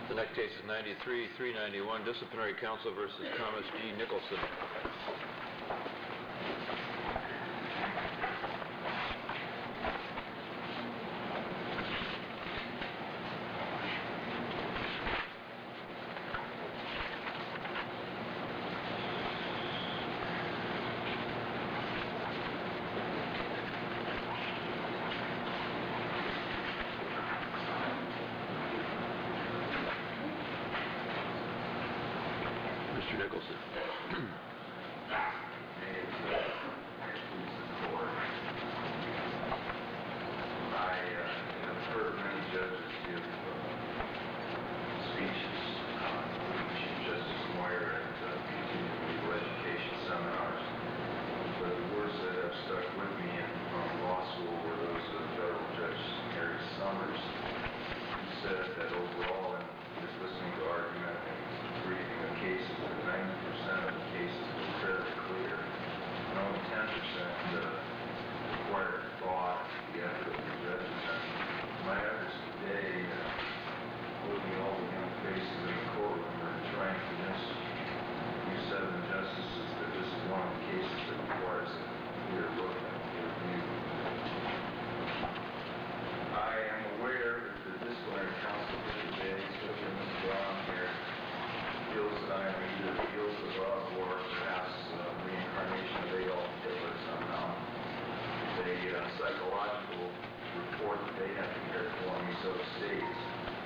The next case is 93-391, Disciplinary Counsel versus Thomas G. Nicholson. Mr. Nicholson. I have heard many judges give speeches, Chief Justice Moyer at continuing legal education seminars, but the words that have stuck with me from law school were those of Federal Judge Harry Summers, who said that overall, in just listening to argument and briefing of cases, that 90% of the cases were fairly clear, and only 10% required thought and the effort of the judges. And my efforts today, looking at all the young faces in the courtroom and trying to convince you seven justices that this is one of the cases that requires a clear look and a clear view. I am aware that the disciplinary counsel here today, especially Ms. Brown here, feels that I am either Beelzebub or perhaps reincarnation of Adolf Hitler somehow. The psychological report that they have prepared for me so states.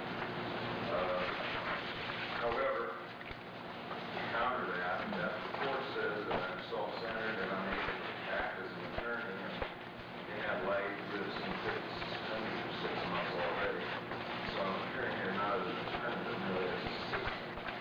However, to counter that report says that I'm self-centered and unable to act as an attorney, and they have life lives in suspended for 6 months already. So I'm appearing here not as an attorney, but merely as a citizen.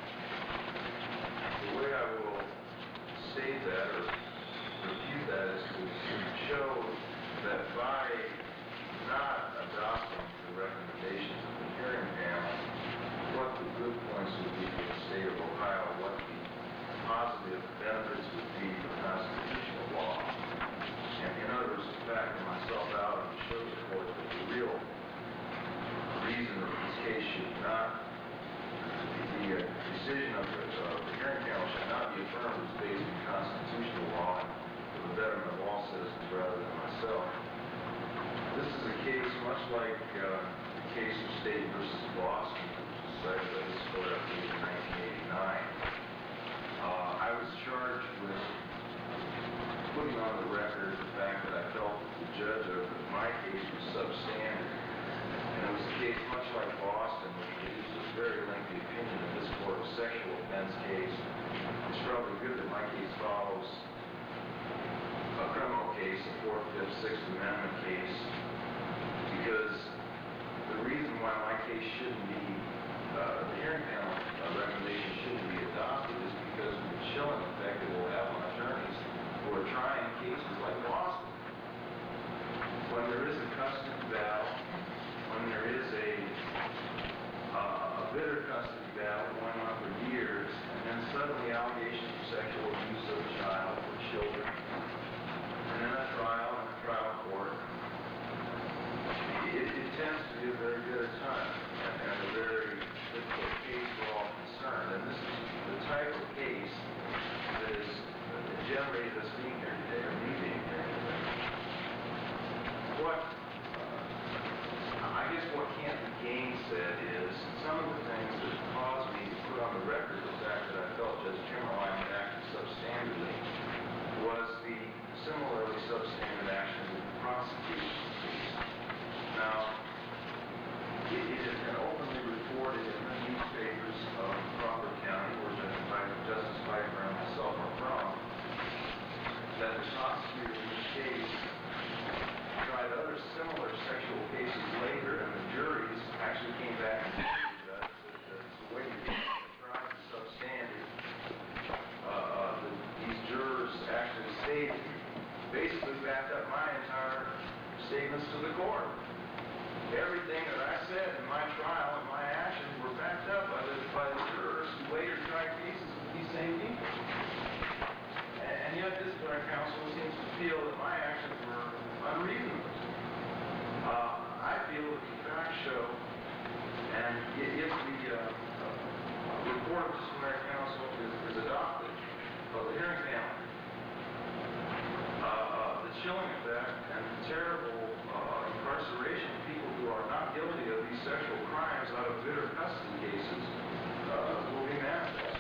The way I will state that or refute that is to show that by not adopting the recommendations of the hearing panel, what the good points would be for the state of Ohio, what the positive benefits would be for constitutional law. And in other words, to back myself out and show the court that the real reason that this case should not, the decision of the hearing panel should not be affirmed is based on constitutional law and for the betterment of all citizens rather than myself. This is a case much like the case of State versus Boston, decided by this court in 1989. I was charged with putting on the record the fact that I felt that the judge of my case was substandard. And it was a case much like Boston, which produced a very lengthy opinion in this court, a sexual offense case. It's probably good that my case follows a criminal case, a 4th, 5th, 6th Amendment case, because the reason why my case shouldn't be, the hearing panel recommendation shouldn't be adopted is because of the chilling effect it will have on attorneys who are trying cases like Boston. When there is a custody battle, when there is a bitter custody battle going on for years, and then suddenly allegations of sexual abuse of a child or children, and then a trial in a trial court, it tends to be a very bitter time and a very difficult case for all concerned. And this is the type of case that is generated us being here today, or me being here today. I guess what can't be gainsaid is some of the things that caused me to put on the record the fact that I felt Judge Kimmerlein had acted substandardly was the similarly substandard actions of the prosecution case. Now, it has been openly reported Board of Disciplinary Counsel is adopted of the hearing panel. The chilling effect and the terrible incarceration of people who are not guilty of these sexual crimes out of bitter custody cases will be manifest.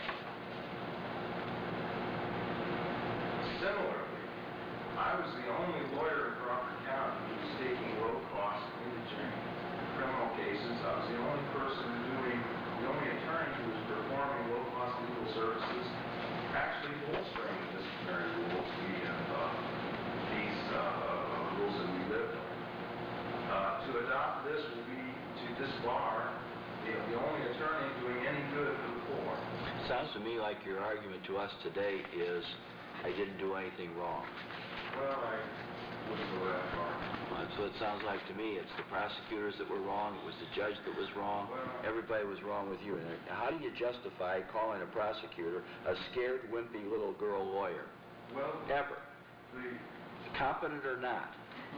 Similarly, I was the only lawyer in Crawford County who was taking low-cost indigent criminal cases. I was the only person the only attorney who was performing low-cost legal services, actually bolstering the disciplinary rules these rules that we live by. To adopt this will be to disbar the only attorney doing any good for the poor. Sounds to me like your argument to us today is, I didn't do anything wrong. Well, I wouldn't go that far. That's what it sounds like to me. It's the prosecutors that were wrong. It was the judge that was wrong. Everybody was wrong with you. And how do you justify calling a prosecutor a scared, wimpy little girl lawyer? Well, Ever. Competent or not?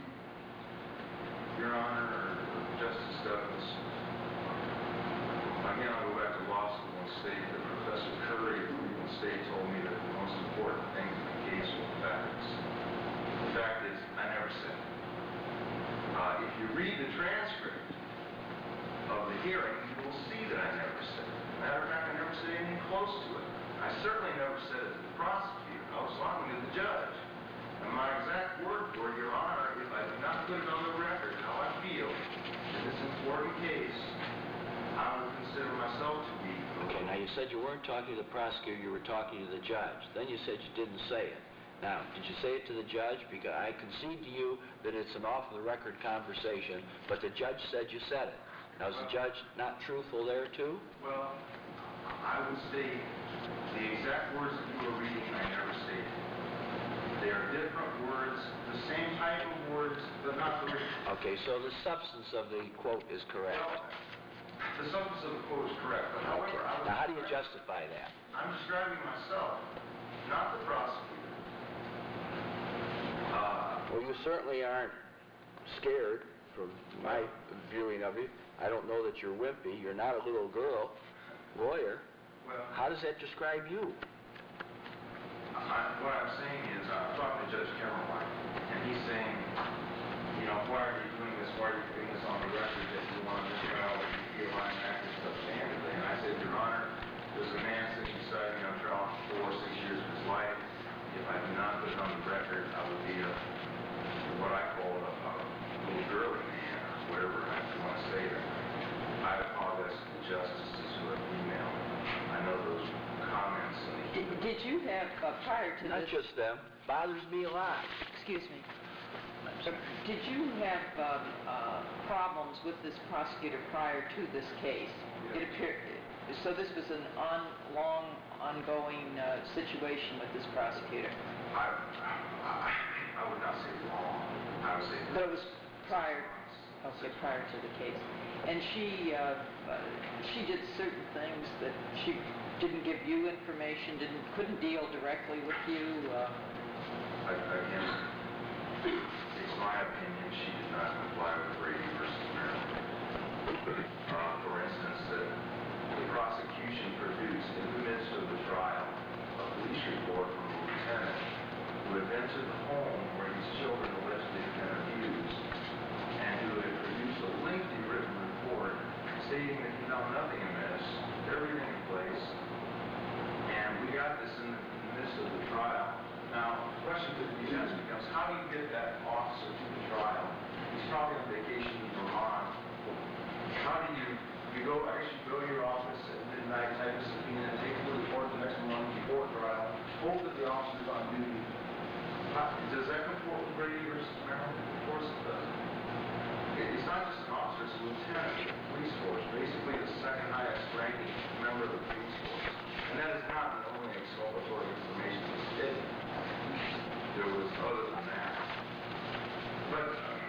Your Honor, Justice Douglas, again, I'll go back to law school and state that Professor Curry of Cleveland State told me that the most important thing in the case was the facts. The fact is, I never said it. If you read the transcript of the hearing, you will see that I never said it. Matter of fact, I never said anything close to it. I certainly never said it to the prosecutor. I was talking to the judge. And my exact word for it, Your Honor, if I do not put it on the record how I feel in this important case, I will consider myself to be. Okay, now you said you weren't talking to the prosecutor, you were talking to the judge. Then you said you didn't say it. Now, did you say it to the judge? Because I concede to you that it's an off-the-record conversation, but the judge said you said it. Now, is the judge not truthful there, too? Well, I would say the exact words that you were reading, I never stated. They are different words, the same type of words, but not the reason. Okay, so the substance of the quote is correct. Well, the substance of the quote is correct, but however, Okay. Now, how do you justify that? I'm describing myself, not the prosecutor. Well, you certainly aren't scared, from my viewing of you. I don't know that you're wimpy. You're not a little girl lawyer. Well, How does that describe you? what I'm saying is, I'm talking to Judge Cameron, and he's saying, you know, why are you doing this? Why are you putting this on the record that you want to know that you feel I'm acting substandardly? And I said, Your Honor, there's a man sitting beside me on trial for 4 or 6 years of his life. If I do not put it on the record, I would be what I call a little girly man, or whatever I want to say that. I apologize to the justices who have emailed. I know those comments. Did you have, prior to Not this... just them. Bothers me a lot. Excuse me. Did you have problems with this prosecutor prior to this case? Yes. It appeared... So this was an long, ongoing situation with this prosecutor? I would not say long. I would say... But it was prior... Okay, prior to the case. And she did certain things that she didn't give you information, couldn't deal directly with you. Again, it's my opinion she did not comply with Brady versus Maryland. For instance, the prosecution produced in the midst of the trial a police report from a lieutenant who had been to the home where these children allegedly had been abused, and who had produced a lengthy written report stating that he found nothing amiss, everything in place, and we got this in the midst of the trial. Now, the question to the defense becomes, how do you get that officer to the trial? He's probably on vacation in Vermont. How do you go, I guess you go to your office at midnight, type a subpoena, take the report the next morning before trial, hope that the officer's on duty. Does that comport with Brady versus Maryland? Of course it does. It's not just an officer, it's a lieutenant of the police force, basically the second highest ranking member of the police force. And that is not the only exculpatory information that's hidden. There was other than that. But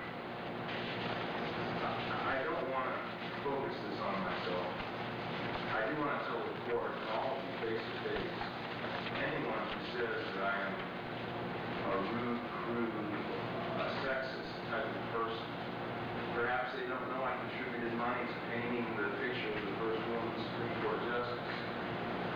I don't want to focus this on myself. I do want to tell the court, and all of you face to face, anyone who says that I am a rude, crude, sexist type of person, perhaps they don't know I contributed money to painting the picture of the first woman Supreme Court Justice.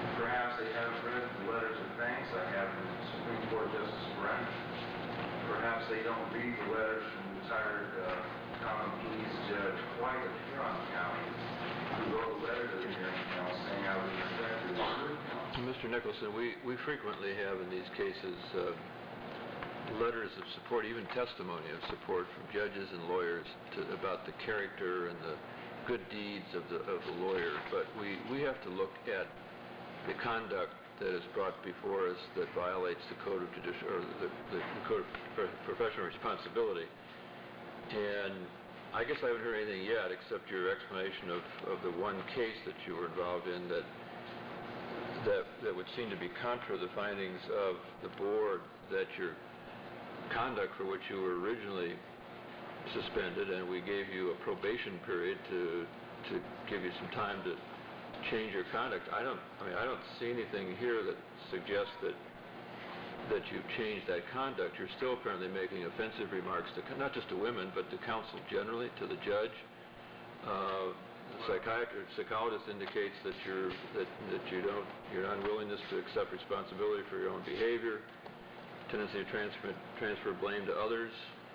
don't read the letters from retired common police Judge White of Huron County, who wrote a letter to the hearing panel saying I was respected as good counsel. Mr. Nicholson, we frequently have in these cases letters of support, even testimony of support from judges and lawyers about the character and the good deeds of the lawyer. But we have to look at the conduct that is brought before us that violates the Code of the Code of Professional Responsibility. And I guess I haven't heard anything yet except your explanation of the one case that you were involved in that would seem to be contra the findings of the board, that your conduct for which you were originally suspended, and we gave you a probation period to give you some time to change your conduct. I don't see anything here that suggests that you've changed that conduct. You're still apparently making offensive remarks to not just to women, but to counsel generally, to the judge. The psychologist indicates that your unwillingness to accept responsibility for your own behavior, tendency to transfer blame to others.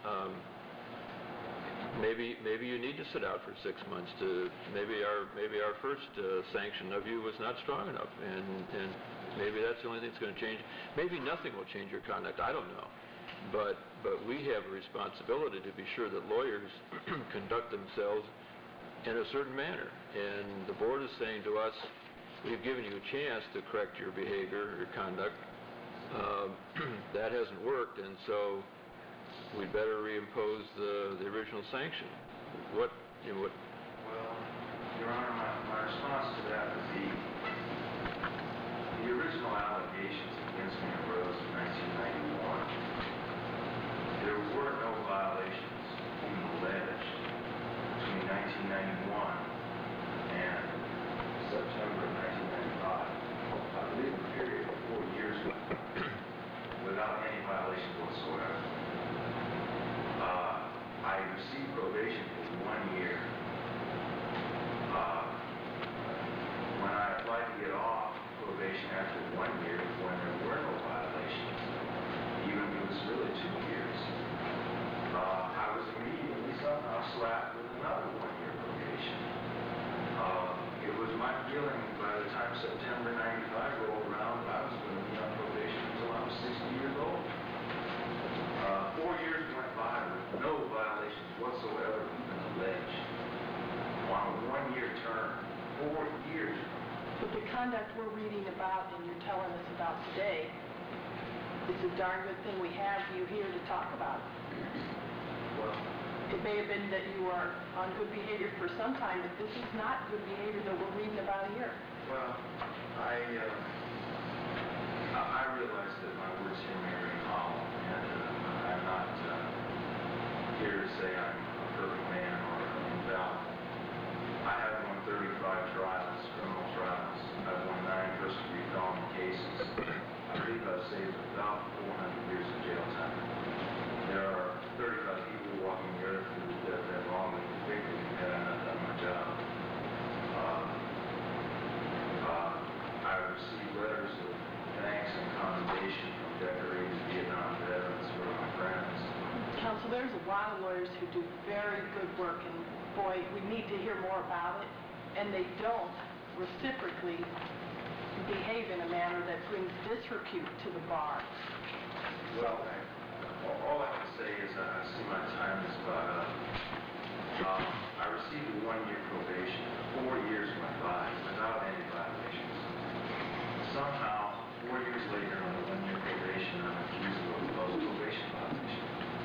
Maybe you need to sit out for 6 months. Maybe our first sanction of you was not strong enough, and maybe that's the only thing that's going to change. Maybe nothing will change your conduct. I don't know, but we have a responsibility to be sure that lawyers conduct themselves in a certain manner. And the board is saying to us, we've given you a chance to correct your behavior, your conduct. That hasn't worked, and so we'd better reimpose the original sanction. Well, Your Honor, my response to that would be the original allegations against me arose in 1991. There were no violations being alleged between 1991 and September of 1995. I believe a period of 4 years without any violations whatsoever. I received probation for 1 year. When I applied to get off probation after 1 year, when there were no violations, even it was really 2 years, I was immediately somehow slapped with another 1 year probation. It was my feeling by the time September 95 rolled around, I was going to be on probation until I was 60 years old. 4 years went by with no violations whatsoever even alleged. On a 1 year term, 4 years. But the conduct we're reading about and you're telling us about today, it's a darn good thing we have you here to talk about. Well, it may have been that you were on good behavior for some time, but this is not good behavior that we're reading about here. Well, I realize that my words here may ring hollow, and I'm not here to say I'm a perfect man or infallible. I have won 35 trials, criminal trials. I've won 9 first-degree felony cases. I believe I've saved about 400 years of jail time. There are 35 people walking the earth who have been wrongly convicted and I've not done my job. I've received letters of thanks and commendation from decorated Vietnam veterans who are my friends. Counsel, there's a lot of lawyers who do very good work, and boy, we need to hear more about it, and they don't reciprocally behave in a manner that brings disrepute to the bar. Well, all I can say is I see my time is about up. I received a 1 year probation. 4 years went by without any violations. Somehow, 4 years later on a 1 year probation, I'm accused of a probation violation.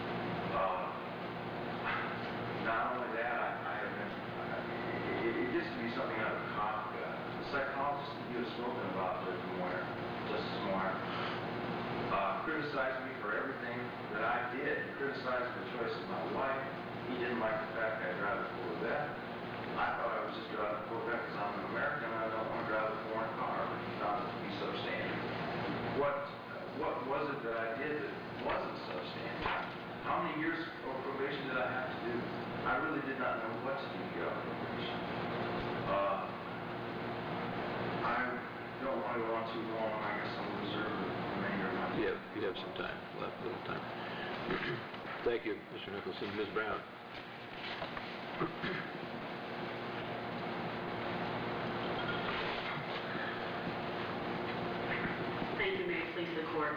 Not only that, I have been, it used to be something out of Kafka. The psychologist that you have spoken about, Justice Moore, criticized me for everything that I did. He criticized the choice of my wife. He didn't like the fact that I drive a Corvette. I thought I was just driving a Corvette because I'm an American and I don't want to drive a foreign car. But he found it to be substandard. What was it that I did that wasn't substandard? How many years of probation did I have to do? I really did not know what to do to get out of probation. I don't want to go on too long. I guess I'll reserve the remainder of my time. You have some time left, a little time. Thank you, Mr. Nicholson. Ms. Brown? Thank you, Mayor. Please, the court.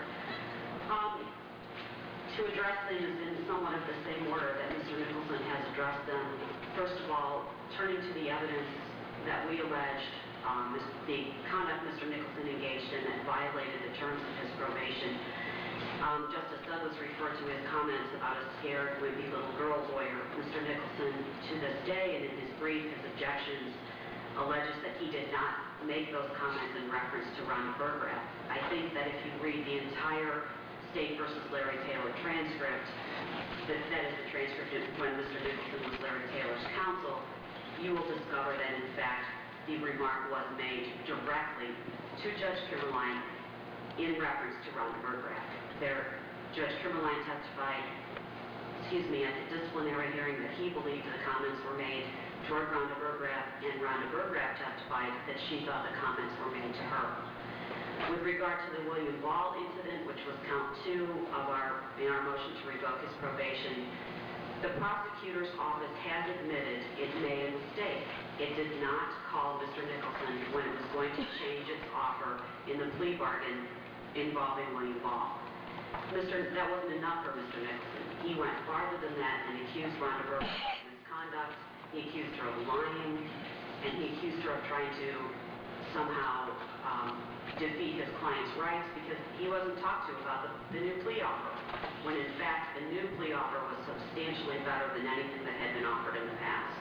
To address things in somewhat of the same order that Mr. Nicholson has addressed them, first of all, turning to the evidence that we alleged the conduct Mr. Nicholson engaged in that violated the terms of his probation. Justice Douglas referred to his comments about a scared, wimpy little girl lawyer. Mr. Nicholson, to this day, and in his brief, his objections, alleges that he did not make those comments in reference to Rhonda Burgraff. I think that if you read the entire State versus Larry Taylor transcript, that is the transcript when Mr. Nicholson was Larry Taylor's counsel, you will discover that, in fact, the remark was made directly to Judge Kimmerlein in reference to Rhonda Burgraff. Judge Kimmerlein testified, at the disciplinary hearing that he believed the comments were made toward Rhonda Burgraff, and Rhonda Burgraff testified that she thought the comments were made to her. With regard to the William Ball incident, which was count 2 in our motion to revoke his probation, the prosecutor's office has admitted it made a mistake. It did not call Mr. Nicholson when it was going to change its offer in the plea bargain involving William Ball. That wasn't enough for Mr. Nicholson. He went farther than that and accused Rhonda Burgraff of misconduct. He accused her of lying, and he accused her of trying to somehow defeat his client's rights because he wasn't talked to about the new plea offer, when in fact the new plea offer was substantially better than anything that had been offered in the past.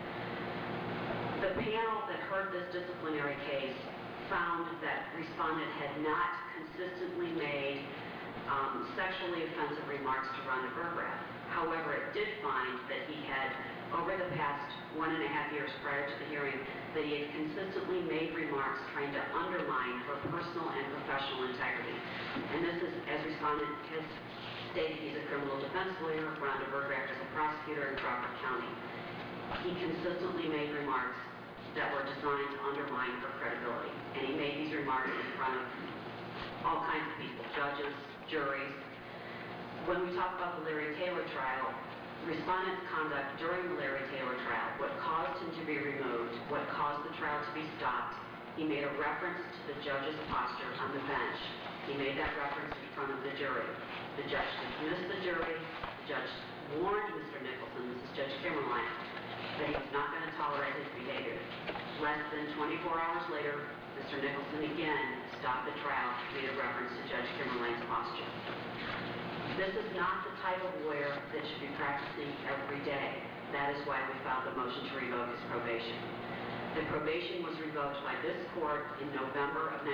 The panel that heard this disciplinary case found that respondent had not consistently made sexually offensive remarks to Rhonda Burgraff. However, it did find that he had, over the past 1.5 years prior to the hearing, that he had consistently made remarks trying to undermine her personal and professional integrity. And this is, as respondent has stated, he's a criminal defense lawyer. Rhonda Burgraff is a prosecutor in Crawford County. He consistently made remarks that were designed to undermine her credibility. And he made these remarks in front of all kinds of people, judges, juries. When we talk about the Larry Taylor trial, respondent's conduct during the Larry Taylor trial, what caused him to be removed, what caused the trial to be stopped, he made a reference to the judge's posture on the bench. He made that reference in front of the jury. The judge dismissed the jury. The judge warned Mr. Nicholson, this is Judge Kimmerlein, that he was not going to tolerate his behavior. Less than 24 hours later, Mr. Nicholson again stopped the trial, made a reference to Judge Kimmerlein's posture. This is not the type of lawyer that should be practicing every day. That is why we filed the motion to revoke his probation. The probation was revoked by this court in November of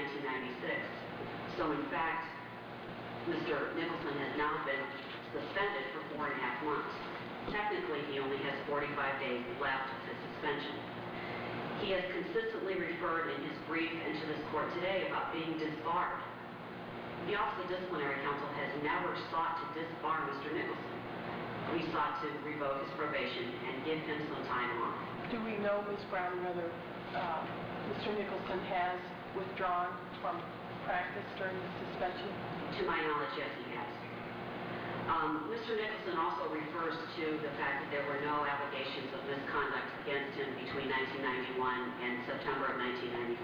1996. So in fact, Mr. Nicholson has now been suspended for 4.5 months. Technically, he only has 45 days left of his suspension. He has consistently referred in his brief and to this court today about being disbarred. The Office of Disciplinary Counsel has never sought to disbar Mr. Nicholson. We sought to revoke his probation and give him some time off. Do we know, Ms. Brown, whether Mr. Nicholson has withdrawn from practice during the suspension? To my knowledge, yes, he has. Mr. Nicholson also refers to the fact that there were no allegations of misconduct against him between 1991 and September of 1995.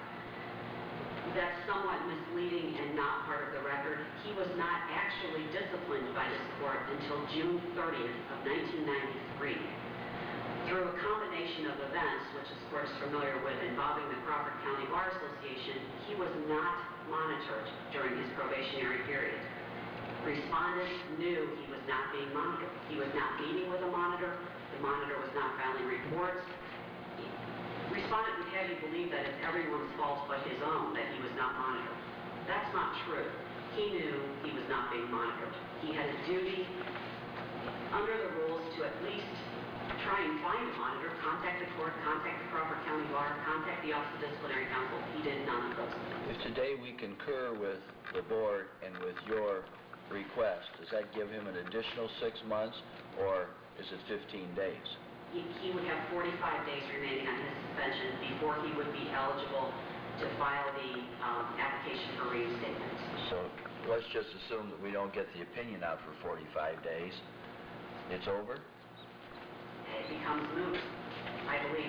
That's somewhat misleading and not part of the record. He was not actually disciplined by this court until June 30th of 1993. Through a combination of events, which this court is familiar with, involving the Crawford County Bar Association, he was not monitored during his probationary period. Respondent knew he was not being monitored. He was not meeting with a monitor. The monitor was not filing reports. Respondent would have you believe that it's everyone's fault but his own that he was not monitored. That's not true. He knew he was not being monitored. He had a duty under the rules to at least try and find a monitor, contact the court, contact the Crawford County Bar, contact the Office of Disciplinary Counsel. He did none of those things. If today we concur with the board and with your request, does that give him an additional 6 months, or is it 15 days? He would have 45 days remaining on his suspension before he would be eligible to file the application for reinstatement. So let's just assume that we don't get the opinion out for 45 days. It's over? It becomes moot, I believe.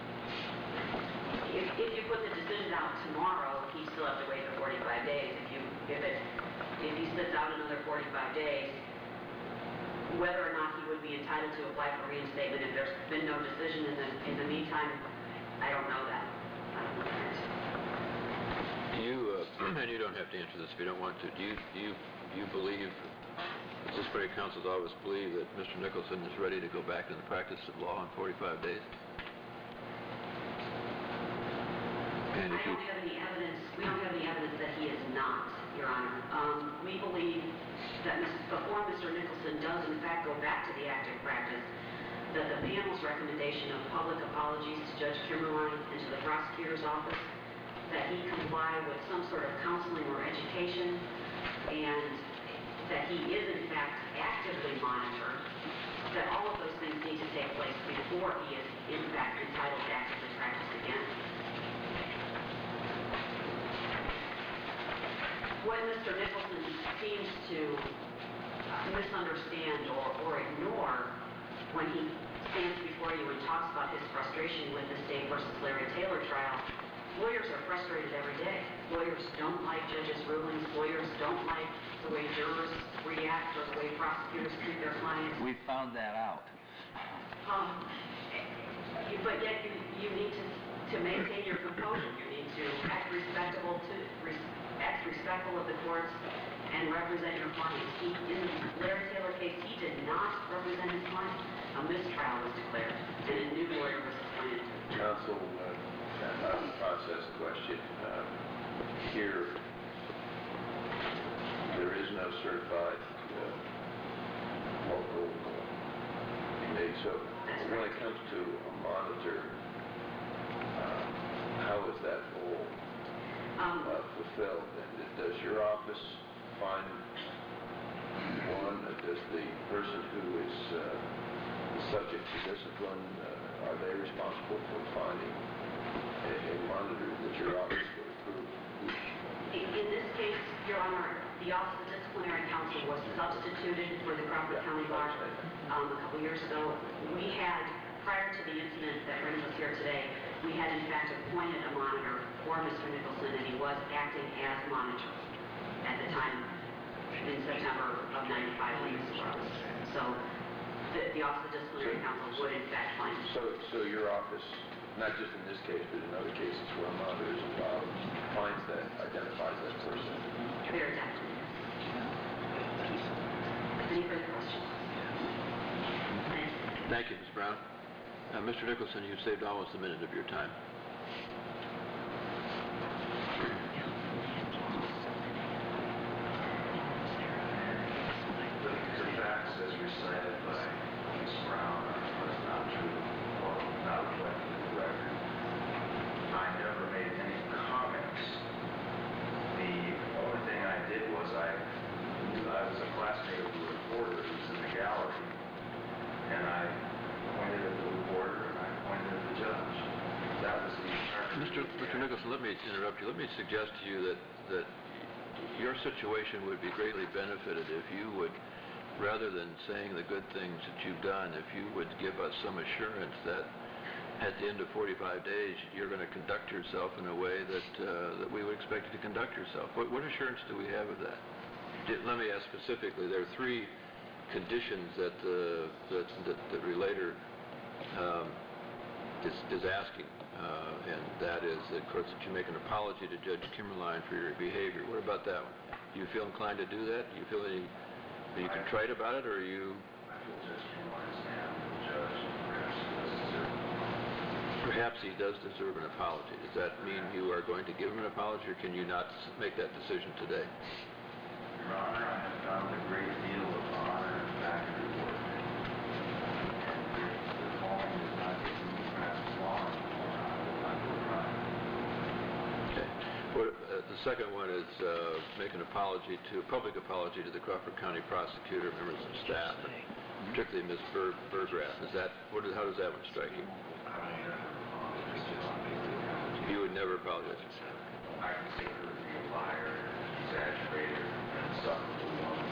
If you put the decision out tomorrow, he'd still have to wait for 45 days. If he sits out another 45 days, whether or not he would be entitled to apply for reinstatement if there's been no decision in the meantime, I don't know that. I don't know the answer. Do you, and you don't have to answer this if you don't want to, do you believe, does disciplinary counsel's office believe that Mr. Nicholson is ready to go back to the practice of law in 45 days? And if you... We don't have any evidence that he is not, Your Honor. We believe that before Mr. Nicholson does in fact go back to the active practice, that the panel's recommendation of public apologies to Judge Kimmerline and to the prosecutor's office, that he comply with some sort of counseling or education, and that he is in fact actively monitored, that all of those things need to take place before he is in fact entitled to actively practice again. What Mr. Nicholson seems to misunderstand or ignore when he stands before you and talks about his frustration with the State versus Larry Taylor trial, lawyers are frustrated every day. Lawyers don't like judges' rulings. Lawyers don't like the way jurors react or the way prosecutors treat their clients. We found that out. But yet you need to maintain your composure. You need to act respectful of the courts and represent your clients. In the Larry Taylor case, he did not represent his clients. A mistrial was declared, and a new lawyer was appointed. Counsel, on the process question, here, there is no certified local inmate. So when it comes to a monitor, how is that role fulfilled? And does your office find one? Does the person who is subject to discipline, are they responsible for finding a monitor that your office would approve? In this case, Your Honor, the Office of Disciplinary Counsel was substituted for the Crawford County Bar a couple years ago. We had, prior to the incident that brings us here today, we had in fact appointed a monitor for Mr. Nicholson, and he was acting as monitor at the time in September of 95 when this arose. So the Office of Disciplinary Counsel would in fact find. So your office, not just in this case, but in other cases where a monitor is involved, finds that, identifies that person? Very definitely. Any further questions? Thank you, Ms. Brown. Mr. Nicholson, you've saved almost a minute of your time. The facts as recited by Ms. Brown are not true or not reflected in the record. I never made any comments. The only thing I did was I was a classmate of the reporter who was in the gallery, and I pointed at the reporter and I pointed at the judge. That was the entire... Mr. Nicholson, let me interrupt you. Let me suggest to you that your situation would be greatly benefited if you would, rather than saying the good things that you've done, if you would give us some assurance that at the end of 45 days you're going to conduct yourself in a way that we would expect you to conduct yourself. What assurance do we have of that? Let me ask specifically. There are three conditions that Relator is asking, and that is, of course, that you make an apology to Judge Kimmerline for your behavior. What about that one? Do you feel inclined to do that? Do you feel are you contrite about it, or are you... I feel Judge Kimmerline's man, the judge, Perhaps he does deserve an apology. Does that mean you are going to give him an apology, or can you not make that decision today? Your Honor, I have found a great deal of honor and factory work. And if the calling is not getting me to practice law anymore, I will not go try. Okay. Well, the second one is make an apology, a public apology to the Crawford County prosecutor, members of staff, and particularly Ms. Burgraff. How does that one strike you? I will never apologize. You would never apologize? I consider her to be a liar. exaggerated and insufferable woman.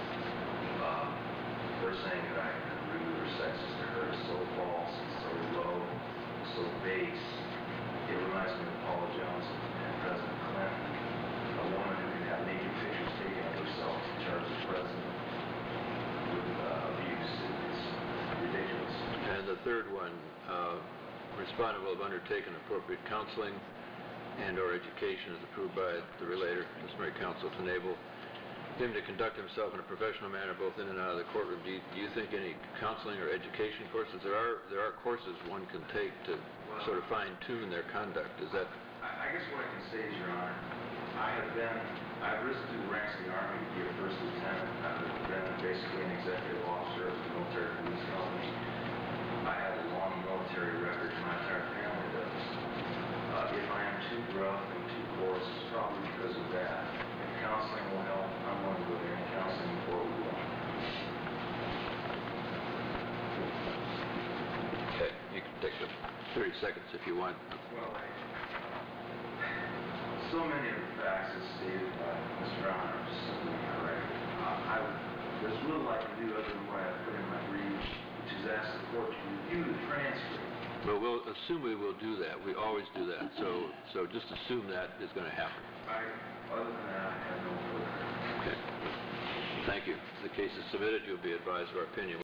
First thing that I can agree with her sexist to her is so false, so low, so base. It reminds me of Paula Johnson and President Clinton, a woman who can have naked pictures taken of herself to charge the president with abuse. It's ridiculous. And the third one, respondent will have undertaken appropriate counseling and/or education as approved by the relator, customary counsel, to enable him to conduct himself in a professional manner both in and out of the courtroom. Do you think any counseling or education courses? There are courses one can take to sort of fine-tune their conduct. Is that? I guess what I can say is, Your Honor, I've risen through the ranks of the Army to be a first lieutenant. I've been basically an executive officer of the military police company. I have a long military record, and my entire family does. If I am too gruff and too coarse, it's probably because of that. If counseling will help, I'm going to go there, and counseling before we go. Okay, you can take 30 seconds if you want. Well, so many of the facts as stated by Mr. Brown are just simply incorrect. There's little I can do other than what I put in my brief, which is ask the court to review the transcript. Well, we'll assume we will do that. We always do that. So just assume that is going to happen. Other than that, I have no further. Okay. Thank you. The case is submitted. You'll be advised of our opinion.